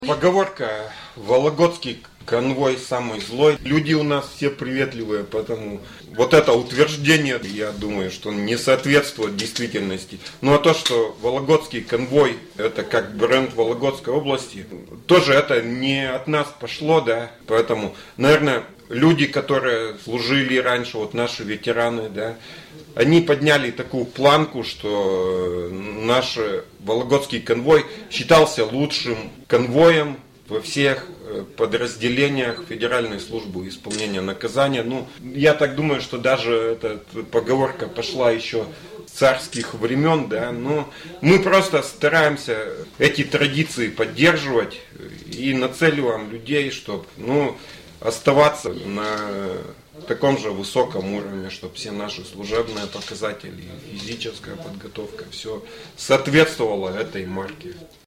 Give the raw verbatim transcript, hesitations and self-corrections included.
Поговорка «Вологодский конвой самый злой». Люди у нас все приветливые, поэтому вот это утверждение, я думаю, что не соответствует действительности. Ну а то, что Вологодский конвой – это как бренд Вологодской области, тоже это не от нас пошло, да. Поэтому, наверное, люди, которые служили раньше, вот наши ветераны, да, они подняли такую планку, что наш Вологодский конвой считался лучшим конвоем во всех подразделениях Федеральной службы исполнения наказания. Ну, я так думаю, что даже эта поговорка пошла еще с царских времен, да, но мы просто стараемся эти традиции поддерживать и нацеливаем людей, чтобы, ну, оставаться на таком же высоком уровне, чтобы все наши служебные показатели, физическая подготовка, все соответствовало этой марке.